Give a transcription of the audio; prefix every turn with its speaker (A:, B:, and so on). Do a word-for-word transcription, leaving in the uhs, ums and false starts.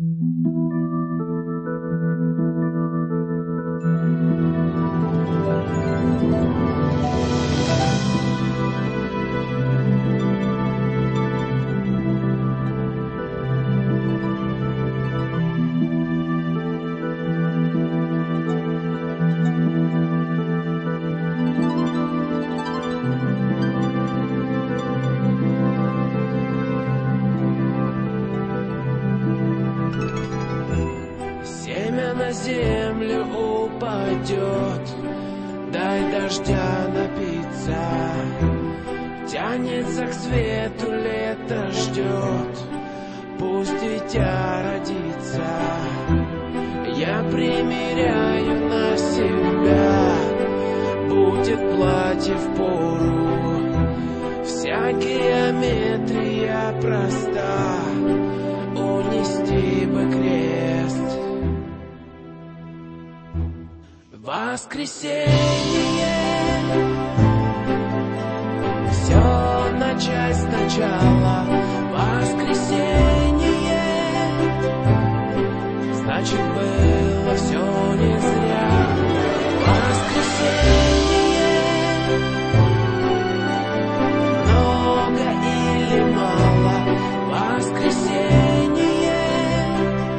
A: На землю упадет, дай дождя напиться, тянется к свету, лето ждет, пусть дитя родится. Я примеряю на себя, будет платье впору, вся геометрия проста, унести бы крест. Воскресенье, все начать сначала.